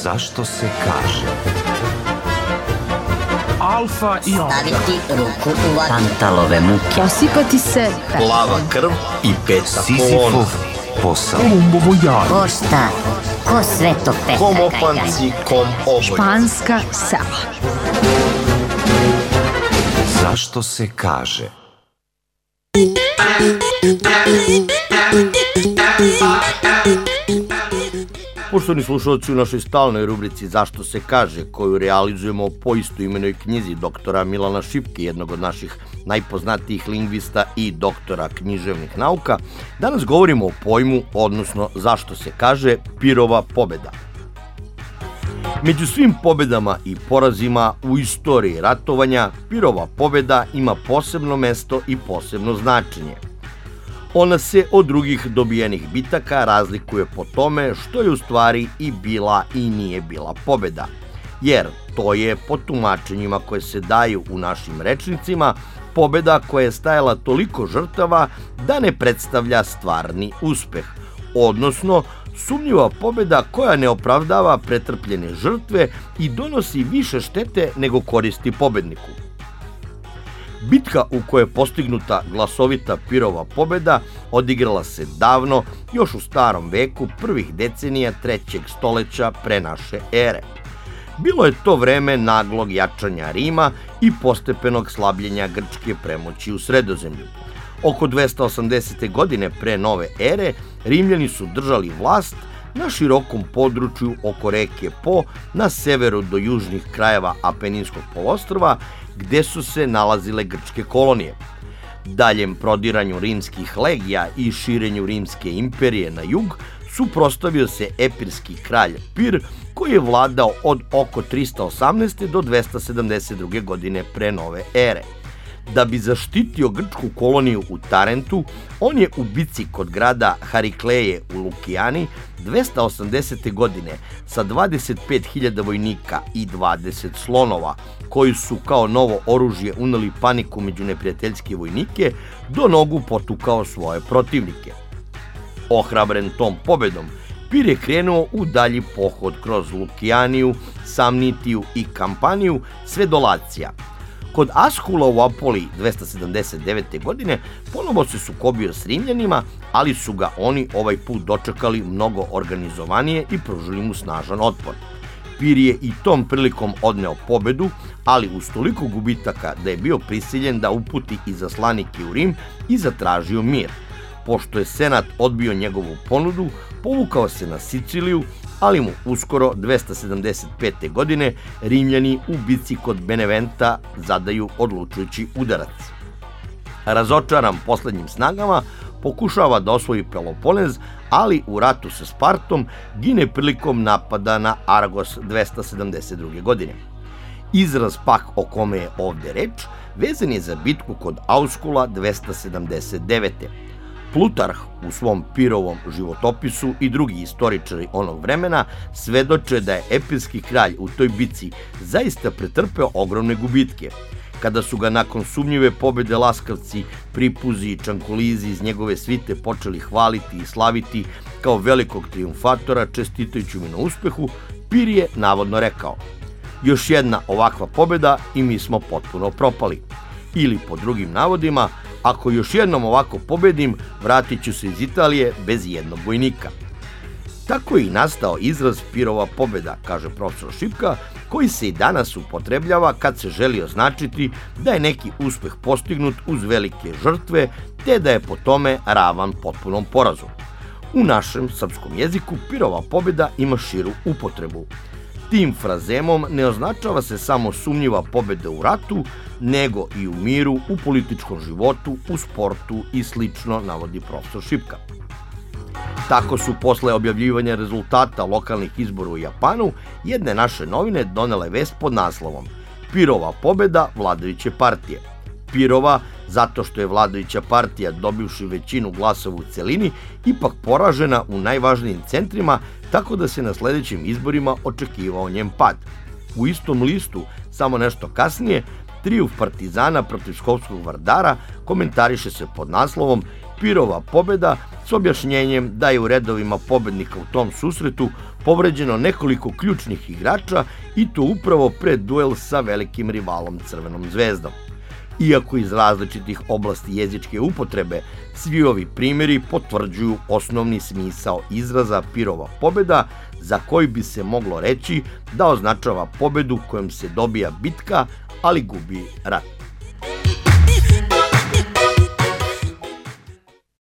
Zašto se kaže? Alfa i omega. Staviti ruku u vatru. Pantalove muke. Posipati se pepelom. Plava krv i peta Sizifov kolona. posao. Kolumbovo jaje. Ko šta? Ko sve to peta Kom kajganje? opanci, kom obolje. Španska sela. Zašto se kaže? Poštovani slušalci, u našoj stalnoj rubrici Zašto se kaže, koju realizujemo po istoimenoj knjizi doktora Milana Šipke, jednog od naših najpoznatijih lingvista i doktora književnih nauka, danas govorimo o pojmu, odnosno zašto se kaže Pirova pobeda. Među svim pobedama i porazima u istoriji ratovanja, Pirova pobeda ima posebno mesto i posebno značenje. Ona se od drugih dobijenih bitaka razlikuje po tome što je u stvari i bila i nije bila pobeda, jer to je po tumačenjima koje se daju u našim rečnicima pobeda koja je stajala toliko žrtava da ne predstavlja stvarni uspeh, odnosno sumnjiva pobeda koja ne opravdava pretrpljene žrtve i donosi više štete nego koristi pobedniku. Bitka u kojoj je postignuta glasovita Pirova pobeda odigrala se davno, još u starom veku, prvih decenija 3. stoleća pre naše ere. Bilo je to vreme naglog jačanja Rima i postepenog slabljenja grčke premoći u Sredozemlju. Oko 280. godine pre nove ere Rimljani su držali vlast na širokom području oko reke Po, na severu do južnih krajeva Apeninskog poluostrva, gde su se nalazile grčke kolonije. Daljem prodiranju rimskih legija i širenju rimske imperije na jug, suprotstavio se epirski kralj Pir, koji je vladao od oko 318. do 272. godine pre nove ere. Da bi zaštitio grčku koloniju u Tarentu, on je u bici kod grada Harikleje u Lukijani 280. godine sa 25.000 vojnika i 20 slonova, koji su kao novo oružje uneli paniku među neprijateljske vojnike, do nogu potukao svoje protivnike. Ohrabren tom pobedom, Pir je krenuo u dalji pohod kroz Lukijaniju, Samnitiju i Kampaniju sve do Lacija. Kod Ashula u Apoliji 279. godine ponovo se sukobio s Rimljanima, ali su ga oni ovaj put dočekali mnogo organizovanije i pružili mu snažan otpor. Pir je i tom prilikom odneo pobedu, ali uz toliko gubitaka da je bio prisiljen da uputi izaslanike u Rim i zatražio mir. Pošto je senat odbio njegovu ponudu, povukao se na Siciliju, ali mu uskoro 275. godine Rimljani u bici kod Beneventa zadaju odlučujući udarac. Razočaran poslednjim snagama, pokušava da osvoji Peloponez, ali u ratu sa Spartom gine prilikom napada na Argos 272. godine. Izraz pak o kome je ovde reč vezan je za bitku kod Auskula 279. Plutarh u svom Pirovom životopisu i drugi istoričari onog vremena svedoče da je epirski kralj u toj bici zaista pretrpeo ogromne gubitke. Kada su ga nakon sumnjive pobede laskavci, pripuzi i čankulizi iz njegove svite počeli hvaliti i slaviti kao velikog trijumfatora čestitajući mu na uspehu, Pir je navodno rekao: "Još jedna ovakva pobeda i mi smo potpuno propali." Ili po drugim navodima: "Ako još jednom ovako pobedim, vratit ću se iz Italije bez jednog vojnika." Tako je i nastao izraz Pirova pobeda, kaže profesor Šipka, koji se i danas upotrebljava kad se želi označiti da je neki uspeh postignut uz velike žrtve, te da je po tome ravan potpunom porazu. U našem srpskom jeziku Pirova pobeda ima širu upotrebu. Tim frazemom ne označava se samo sumnjiva pobeda u ratu, nego i u miru, u političkom životu, u sportu i slično, navodi profesor Šipka. Tako su posle objavljivanja rezultata lokalnih izbora u Japanu jedne naše novine donele vest pod naslovom "Pirova pobeda vladajuće partije". Pirova zato što je vladajuća partija, dobivši većinu glasova u celini, ipak poražena u najvažnijim centrima, tako da se na sledećim izborima očekivao njen pad. U istom listu, samo nešto kasnije, trijumf partizana protiv školskog Vardara komentariše se pod naslovom pirova pobeda s objašnjenjem da je u redovima pobednika u tom susretu povređeno nekoliko ključnih igrača i to upravo pred duel sa velikim rivalom Crvenom zvezdom. Iako iz različitih oblasti jezičke upotrebe, svi ovi primjeri potvrđuju osnovni smisao izraza pirova pobeda, za koji bi se moglo reći da označava pobedu kojom se dobija bitka, ali gubi rat.